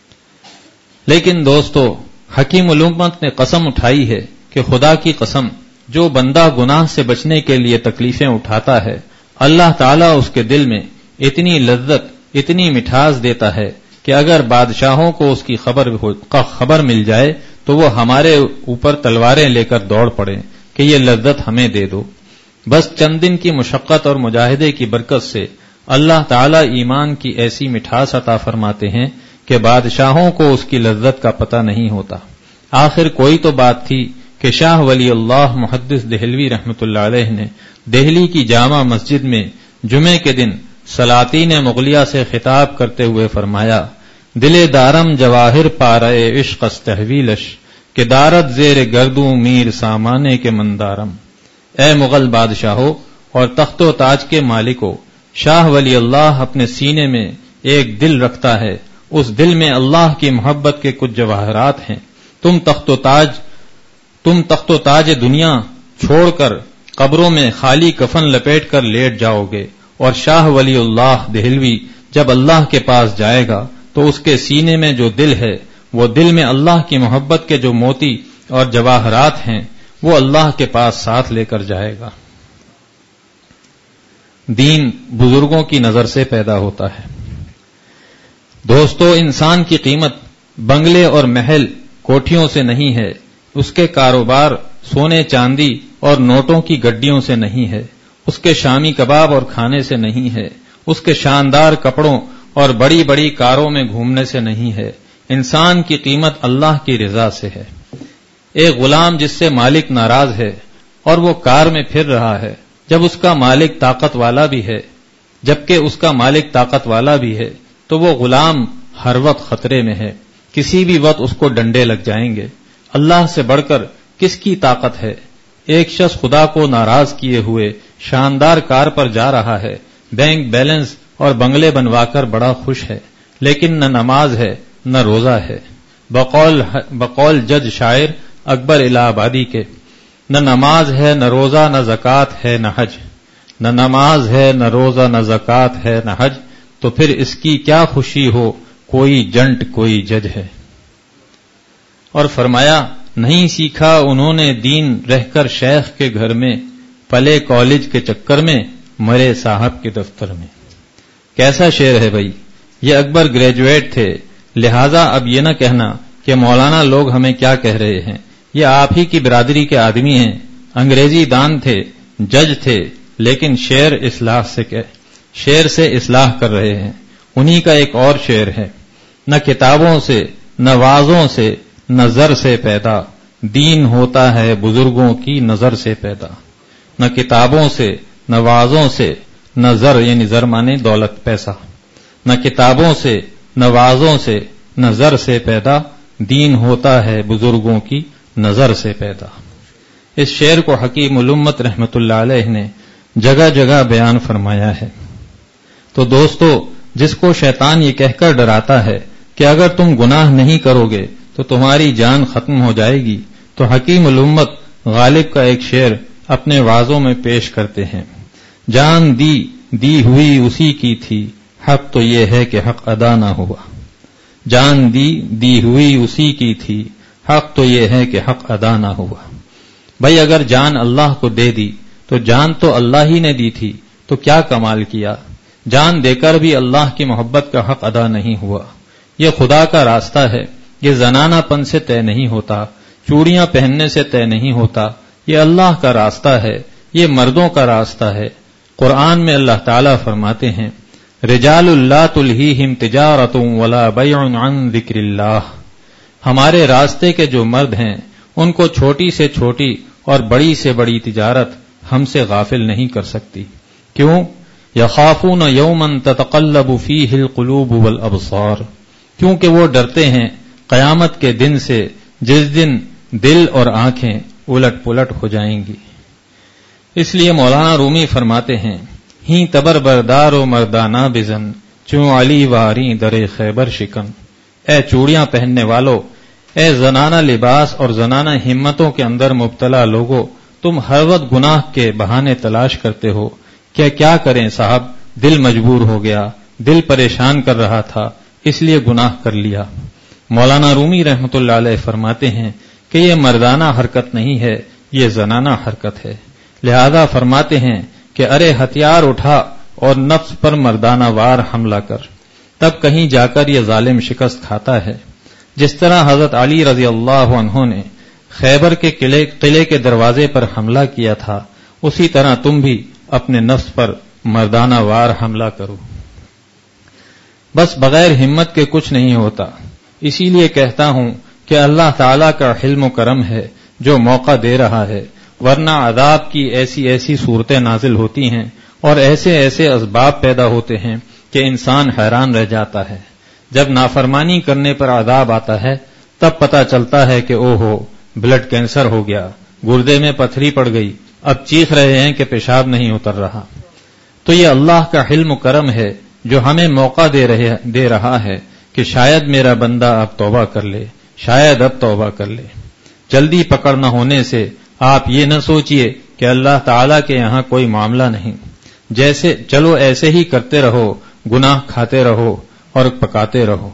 لیکن دوستو، حکیم الامت نے قسم اٹھائی ہے کہ خدا کی قسم، جو بندہ گناہ سے بچنے کے لیے تکلیفیں اٹھاتا ہے، اللہ تعالیٰ اس کے دل میں اتنی لذت، اتنی مٹھاس دیتا ہے کہ اگر بادشاہوں کو اس کی خبر کا خبر مل جائے تو وہ ہمارے اوپر تلواریں لے کر دوڑ پڑیں کہ یہ لذت ہمیں دے دو۔ بس چند دن کی مشقت اور مجاہدے کی برکت سے اللہ تعالی ایمان کی ایسی مٹھاس عطا فرماتے ہیں کہ بادشاہوں کو اس کی لذت کا پتہ نہیں ہوتا۔ آخر کوئی تو بات تھی کہ شاہ ولی اللہ محدث دہلوی رحمۃ اللہ علیہ نے دہلی کی جامع مسجد میں جمعے کے دن سلاطین مغلیہ سے خطاب کرتے ہوئے فرمایا، دل دارم جواہر پارے عشق است تحویلش کہ دارت زیر گردوں میر سامانے کے مندارم۔ اے مغل بادشاہو اور تخت و تاج کے مالکو، شاہ ولی اللہ اپنے سینے میں ایک دل رکھتا ہے، اس دل میں اللہ کی محبت کے کچھ جواہرات ہیں۔ تم تخت و تاج تم تخت و تاج دنیا چھوڑ کر قبروں میں خالی کفن لپیٹ کر لیٹ جاؤ گے، اور شاہ ولی اللہ دہلوی جب اللہ کے پاس جائے گا تو اس کے سینے میں جو دل ہے، وہ دل میں اللہ کی محبت کے جو موتی اور جواہرات ہیں، وہ اللہ کے پاس ساتھ لے کر جائے گا۔ دین بزرگوں کی نظر سے پیدا ہوتا ہے۔ دوستو، انسان کی قیمت بنگلے اور محل کوٹھیوں سے نہیں ہے، اس کے کاروبار سونے چاندی اور نوٹوں کی گڈیوں سے نہیں ہے، اس کے شامی کباب اور کھانے سے نہیں ہے، اس کے شاندار کپڑوں اور بڑی بڑی کاروں میں گھومنے سے نہیں ہے۔ انسان کی قیمت اللہ کی رضا سے ہے۔ ایک غلام جس سے مالک ناراض ہے اور وہ کار میں پھر رہا ہے، جب اس کا مالک طاقت والا بھی ہے جبکہ اس کا مالک طاقت والا بھی ہے تو وہ غلام ہر وقت خطرے میں ہے، کسی بھی وقت اس کو ڈنڈے لگ جائیں گے۔ اللہ سے بڑھ کر کس کی طاقت ہے؟ ایک شخص خدا کو ناراض کیے ہوئے شاندار کار پر جا رہا ہے، بینک بیلنس اور بنگلے بنوا کر بڑا خوش ہے، لیکن نہ نماز ہے نہ روزہ ہے۔ بقول بقول جج شاعر اکبر الہ آبادی کے، نہ نماز ہے نہ روزہ نہ زکوٰۃ ہے نہ حج، نہ نماز ہے نہ روزہ نہ زکوٰۃ ہے نہ حج، تو پھر اس کی کیا خوشی ہو، کوئی جنٹ کوئی جج ہے۔ اور فرمایا، نہیں سیکھا انہوں نے دین رہ کر شیخ کے گھر میں، پلے کالج کے چکر میں، مرے صاحب کے دفتر میں۔ کیسا شعر ہے بھائی! یہ اکبر گریجویٹ تھے، لہذا اب یہ نہ کہنا کہ مولانا لوگ ہمیں کیا کہہ رہے ہیں، یہ آپ ہی کی برادری کے آدمی ہیں۔ انگریزی دان تھے، جج تھے، لیکن شعر اصلاح سے کہ شعر سے اصلاح کر رہے ہیں۔ انہی کا ایک اور شعر ہے، نہ کتابوں سے نہ وعظوں سے نظر سے پیدا، دین ہوتا ہے بزرگوں کی نظر سے پیدا۔ نہ کتابوں سے نہ وعظوں سے نہ زر، یعنی زر مانے دولت پیسہ، نہ کتابوں سے نہ وعظوں سے نہ زر سے پیدا، دین ہوتا ہے بزرگوں کی نظر سے پیدا۔ اس شعر کو حکیم الامت رحمت اللہ علیہ نے جگہ جگہ بیان فرمایا ہے۔ تو دوستو، جس کو شیطان یہ کہہ کر ڈراتا ہے کہ اگر تم گناہ نہیں کرو گے تو تمہاری جان ختم ہو جائے گی، تو حکیم الامت غالب کا ایک شعر اپنے وعظوں میں پیش کرتے ہیں، جان دی دی ہوئی اسی کی تھی، حق تو یہ ہے کہ حق ادا نہ ہوا۔ جان دی دی ہوئی اسی کی تھی، حق تو یہ ہے کہ حق ادا نہ ہوا۔ بھائی اگر جان اللہ کو دے دی تو جان تو اللہ ہی نے دی تھی، تو کیا کمال کیا؟ جان دے کر بھی اللہ کی محبت کا حق ادا نہیں ہوا۔ یہ خدا کا راستہ ہے، یہ زنانہ پن سے طے نہیں ہوتا، چوڑیاں پہننے سے طے نہیں ہوتا، یہ اللہ کا راستہ ہے، یہ مردوں کا راستہ ہے۔ قرآن میں اللہ تعالیٰ فرماتے ہیں، رجال لا تلہیہم تجارۃ ولا بیع عن ذکر اللہ، ہمارے راستے کے جو مرد ہیں ان کو چھوٹی سے چھوٹی اور بڑی سے بڑی تجارت ہم سے غافل نہیں کر سکتی۔ کیوں؟ یخافون یوما تتقلب فیہ القلوب والابصار، کیونکہ وہ ڈرتے ہیں قیامت کے دن سے جس دن دل اور آنکھیں الٹ پلٹ ہو جائیں گی۔ اس لیے مولانا رومی فرماتے ہیں، ہی تبر بردار و مردانہ بزن، چوں علی واری در خیبر شکن۔ اے چوڑیاں پہننے والو، اے زنانہ لباس اور زنانہ ہمتوں کے اندر مبتلا لوگو، تم ہر وقت گناہ کے بہانے تلاش کرتے ہو۔ کہ کیا کریں صاحب، دل مجبور ہو گیا، دل پریشان کر رہا تھا، اس لیے گناہ کر لیا۔ مولانا رومی رحمت اللہ علیہ فرماتے ہیں کہ یہ مردانہ حرکت نہیں ہے، یہ زنانہ حرکت ہے۔ لہذا فرماتے ہیں کہ ارے ہتھیار اٹھا اور نفس پر مردانہ وار حملہ کر، تب کہیں جا کر یہ ظالم شکست کھاتا ہے۔ جس طرح حضرت علی رضی اللہ عنہ نے خیبر کے قلعے قلعے کے دروازے پر حملہ کیا تھا، اسی طرح تم بھی اپنے نفس پر مردانہ وار حملہ کرو۔ بس بغیر ہمت کے کچھ نہیں ہوتا، اسی لیے کہتا ہوں کہ اللہ تعالیٰ کا حلم و کرم ہے جو موقع دے رہا ہے، ورنہ عذاب کی ایسی ایسی صورتیں نازل ہوتی ہیں اور ایسے ایسے اسباب پیدا ہوتے ہیں کہ انسان حیران رہ جاتا ہے۔ جب نافرمانی کرنے پر عذاب آتا ہے تب پتہ چلتا ہے کہ او ہو بلڈ کینسر ہو گیا، گردے میں پتھری پڑ گئی، اب چیخ رہے ہیں کہ پیشاب نہیں اتر رہا۔ تو یہ اللہ کا حلم و کرم ہے جو ہمیں موقع دے رہے دے رہا ہے کہ شاید میرا بندہ اب توبہ کر لے، شاید اب توبہ کر لے۔ جلدی پکڑ نہ ہونے سے آپ یہ نہ سوچئے کہ اللہ تعالیٰ کے یہاں کوئی معاملہ نہیں، جیسے چلو ایسے ہی کرتے رہو، گناہ کھاتے رہو اور پکاتے رہو۔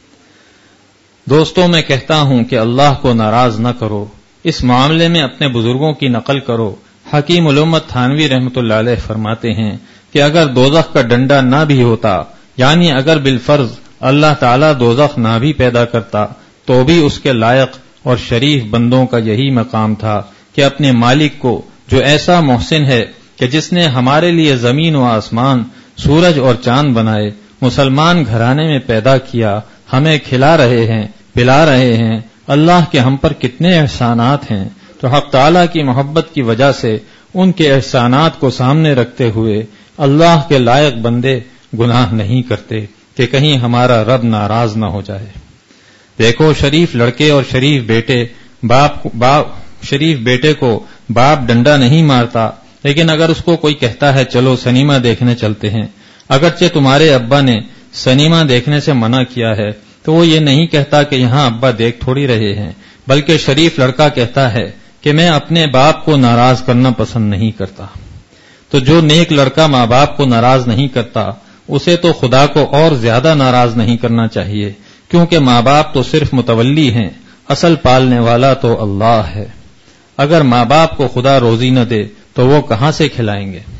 دوستوں، میں کہتا ہوں کہ اللہ کو ناراض نہ کرو، اس معاملے میں اپنے بزرگوں کی نقل کرو۔ حکیم الامت تھانوی رحمۃ اللہ علیہ فرماتے ہیں کہ اگر دوزخ کا ڈنڈا نہ بھی ہوتا، یعنی اگر بالفرض اللہ تعالیٰ دوزخ نہ بھی پیدا کرتا، تو بھی اس کے لائق اور شریف بندوں کا یہی مقام تھا کہ اپنے مالک کو، جو ایسا محسن ہے کہ جس نے ہمارے لیے زمین و آسمان، سورج اور چاند بنائے، مسلمان گھرانے میں پیدا کیا، ہمیں کھلا رہے ہیں، پلا رہے ہیں، اللہ کے ہم پر کتنے احسانات ہیں، تو حق تعالیٰ کی محبت کی وجہ سے ان کے احسانات کو سامنے رکھتے ہوئے اللہ کے لائق بندے گناہ نہیں کرتے کہ کہیں ہمارا رب ناراض نہ ہو جائے۔ دیکھو، شریف لڑکے اور شریف بیٹے باپ باپ شریف بیٹے کو باپ ڈنڈا نہیں مارتا، لیکن اگر اس کو کوئی کہتا ہے چلو سنیما دیکھنے چلتے ہیں، اگرچہ تمہارے ابا نے سنیما دیکھنے سے منع کیا ہے، تو وہ یہ نہیں کہتا کہ یہاں ابا دیکھ تھوڑی رہے ہیں، بلکہ شریف لڑکا کہتا ہے کہ میں اپنے باپ کو ناراض کرنا پسند نہیں کرتا۔ تو جو نیک لڑکا ماں باپ کو ناراض نہیں کرتا، اسے تو خدا کو اور زیادہ ناراض نہیں کرنا چاہیے، کیونکہ ماں باپ تو صرف متولی ہیں، اصل پالنے والا تو اللہ ہے۔ اگر ماں باپ کو خدا روزی نہ دے تو وہ کہاں سے کھلائیں گے؟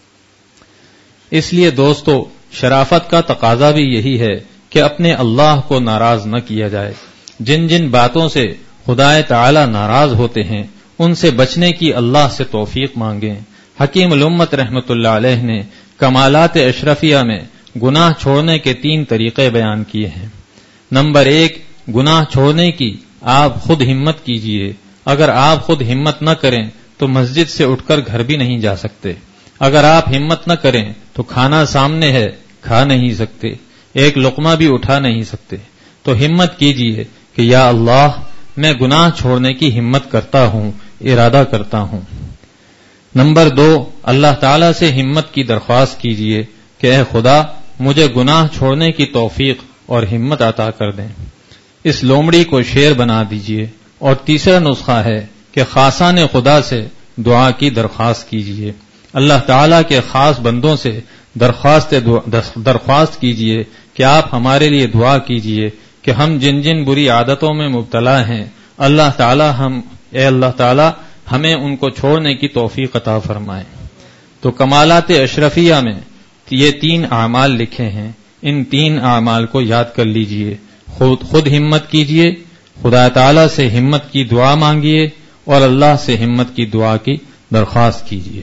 اس لیے دوستو، شرافت کا تقاضا بھی یہی ہے کہ اپنے اللہ کو ناراض نہ کیا جائے۔ جن جن باتوں سے خدا تعالی ناراض ہوتے ہیں ان سے بچنے کی اللہ سے توفیق مانگیں۔ حکیم الامت رحمت اللہ علیہ نے کمالات اشرفیہ میں گناہ چھوڑنے کے تین طریقے بیان کیے ہیں۔ نمبر ایک، گناہ چھوڑنے کی آپ خود ہمت کیجئے۔ اگر آپ خود ہمت نہ کریں تو مسجد سے اٹھ کر گھر بھی نہیں جا سکتے۔ اگر آپ ہمت نہ کریں تو کھانا سامنے ہے، کھا نہیں سکتے، ایک لقمہ بھی اٹھا نہیں سکتے۔ تو ہمت کیجئے کہ یا اللہ، میں گناہ چھوڑنے کی ہمت کرتا ہوں، ارادہ کرتا ہوں۔ نمبر دو، اللہ تعالیٰ سے ہمت کی درخواست کیجئے کہ اے خدا، مجھے گناہ چھوڑنے کی توفیق اور ہمت عطا کر دیں۔ اس لومڑی کو شیر بنا دیجئے۔ اور تیسرا نسخہ ہے کہ خاصان خدا سے دعا کی درخواست کیجئے۔ اللہ تعالیٰ کے خاص بندوں سے درخواست درخواست کیجئے کہ آپ ہمارے لیے دعا کیجئے کہ ہم جن جن بری عادتوں میں مبتلا ہیں، اللہ تعالیٰ ہم اے اللہ تعالیٰ ہمیں ان کو چھوڑنے کی توفیق عطا فرمائے۔ تو کمالات اشرفیہ میں یہ تین اعمال لکھے ہیں، ان تین اعمال کو یاد کر لیجئے۔ خود خود ہمت کیجئے، خدا تعالیٰ سے ہمت کی دعا مانگیے اور اللہ سے ہمت کی دعا کی درخواست کیجئے۔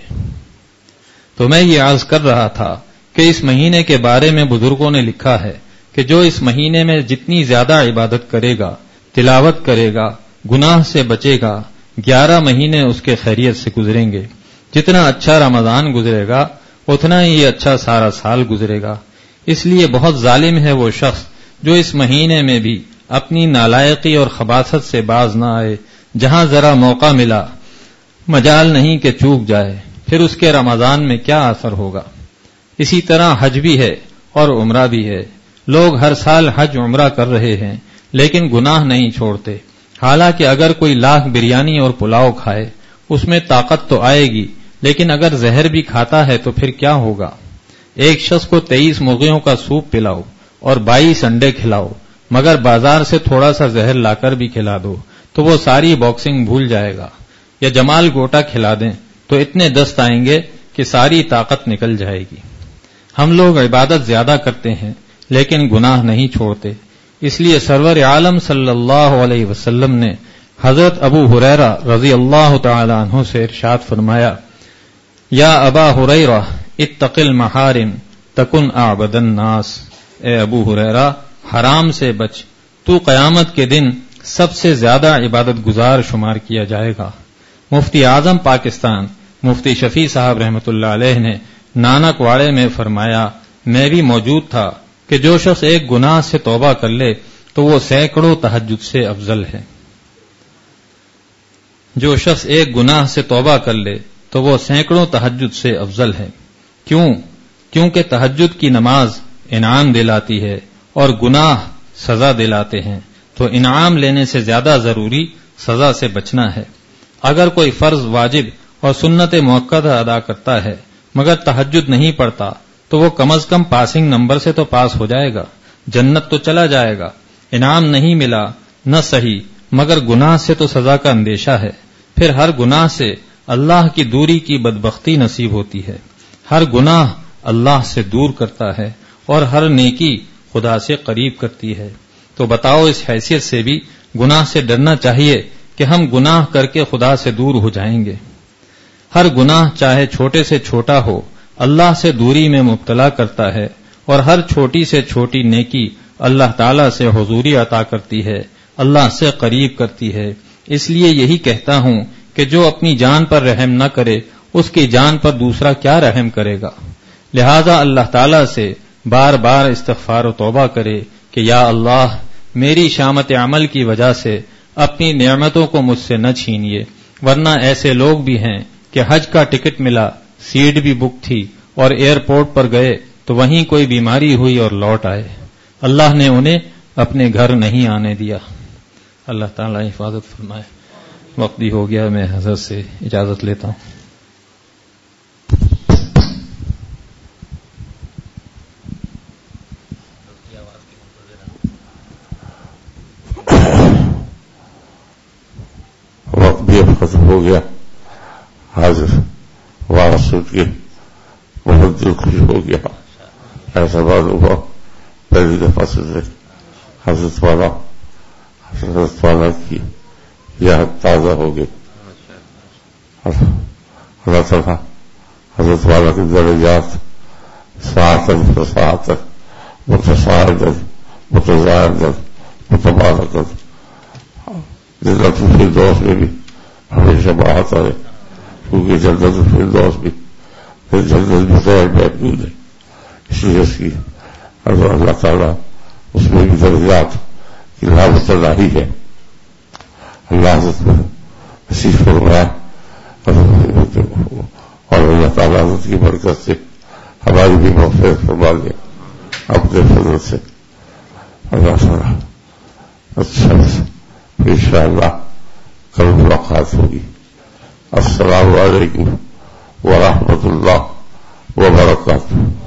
تو میں یہ عرض کر رہا تھا کہ اس مہینے کے بارے میں بزرگوں نے لکھا ہے کہ جو اس مہینے میں جتنی زیادہ عبادت کرے گا، تلاوت کرے گا، گناہ سے بچے گا، گیارہ مہینے اس کے خیریت سے گزریں گے۔ جتنا اچھا رمضان گزرے گا اتنا ہی اچھا سارا سال گزرے گا۔ اس لیے بہت ظالم ہے وہ شخص جو اس مہینے میں بھی اپنی نالائقی اور خباثت سے باز نہ آئے، جہاں ذرا موقع ملا مجال نہیں کہ چوک جائے، پھر اس کے رمضان میں کیا اثر ہوگا۔ اسی طرح حج بھی ہے اور عمرہ بھی ہے۔ لوگ ہر سال حج عمرہ کر رہے ہیں لیکن گناہ نہیں چھوڑتے، حالانکہ اگر کوئی لاکھ بریانی اور پلاؤ کھائے اس میں طاقت تو آئے گی، لیکن اگر زہر بھی کھاتا ہے تو پھر کیا ہوگا؟ ایک شخص کو تیئیس مرغیوں کا سوپ پلاؤ اور بائیس انڈے کھلاؤ، مگر بازار سے تھوڑا سا زہر لا کر بھی کھلا دو تو وہ ساری باکسنگ بھول جائے گا، یا جمال گوٹا کھلا دیں تو اتنے دست آئیں گے کہ ساری طاقت نکل جائے گی۔ ہم لوگ عبادت زیادہ کرتے ہیں لیکن گناہ نہیں چھوڑتے، اس لیے سرور عالم صلی اللہ علیہ وسلم نے حضرت ابو ہریرہ رضی اللہ تعالی عنہ سے ارشاد فرمایا، یا ابا ہریرہ اتق المحارم تکن اعبد الناس، اے ابو ہریرہ حرام سے بچ، تو قیامت کے دن سب سے زیادہ عبادت گزار شمار کیا جائے گا۔ مفتی اعظم پاکستان مفتی شفیع صاحب رحمۃ اللہ علیہ نے نانک واڑے میں فرمایا، میں بھی موجود تھا کہ جو شخص ایک گناہ سے توبہ کر لے تو وہ سینکڑوں تہجد سے افضل ہے۔ جو شخص ایک گناہ سے توبہ کر لے تو وہ سینکڑوں تہجد سے افضل ہے۔ کیوں؟ کیونکہ تہجد کی نماز انعام دلاتی ہے اور گناہ سزا دلاتے ہیں، تو انعام لینے سے زیادہ ضروری سزا سے بچنا ہے۔ اگر کوئی فرض، واجب اور سنت مؤکدہ ادا کرتا ہے مگر تہجد نہیں پڑھتا تو وہ کم از کم پاسنگ نمبر سے تو پاس ہو جائے گا، جنت تو چلا جائے گا، انعام نہیں ملا نہ صحیح، مگر گناہ سے تو سزا کا اندیشہ ہے۔ پھر ہر گناہ سے اللہ کی دوری کی بدبختی نصیب ہوتی ہے۔ ہر گناہ اللہ سے دور کرتا ہے اور ہر نیکی خدا سے قریب کرتی ہے۔ تو بتاؤ، اس حیثیت سے بھی گناہ سے ڈرنا چاہیے کہ ہم گناہ کر کے خدا سے دور ہو جائیں گے۔ ہر گناہ چاہے چھوٹے سے چھوٹا ہو اللہ سے دوری میں مبتلا کرتا ہے، اور ہر چھوٹی سے چھوٹی نیکی اللہ تعالی سے حضوری عطا کرتی ہے، اللہ سے قریب کرتی ہے۔ اس لیے یہی کہتا ہوں کہ جو اپنی جان پر رحم نہ کرے اس کی جان پر دوسرا کیا رحم کرے گا؟ لہذا اللہ تعالی سے بار بار استغفار و توبہ کرے کہ یا اللہ، میری شامت عمل کی وجہ سے اپنی نعمتوں کو مجھ سے نہ چھینیے، ورنہ ایسے لوگ بھی ہیں کہ حج کا ٹکٹ ملا، سیٹ بھی بک تھی اور ایئرپورٹ پر گئے تو وہیں کوئی بیماری ہوئی اور لوٹ آئے، اللہ نے انہیں اپنے گھر نہیں آنے دیا۔ اللہ تعالی حفاظت فرمائے۔ وقت بھی ہو گیا، میں حضرت سے اجازت لیتا ہوں۔ وقت بھی اب ختم ہو گیا، حاضر وہاں سن کے بہت دل خوش ہو گیا۔ ایسا بات ہوا پہلی دفعہ سے حضرت والا حضرت والا کی یاد تازہ ہو گئی۔ اللہ تعالیٰ حضرت والا کے درجات ساعتاً فساعتاً متساعداً متزاعداً متبارکاً جنت الفردوس میں بھی ہمیشہ بات آئے، کیونکہ جنت الفردوس بھی جنت بھی غیر محدود ہے، اس لیے اس کی اللہ تعالیٰ اس میں بھی درجات کی لامت الہی ہے۔ اللہ حضرت میں نصیب فرمایا اور اللہ تعالیٰ حضرت کی برکت سے ہماری بھی مغفرت فرما دے اپنے فضل سے۔ اللہ تعالیٰ اچھا انشاءاللہ کل ملاقات ہوگی۔ السلام علیکم ورحمۃ اللہ وبرکاتہ۔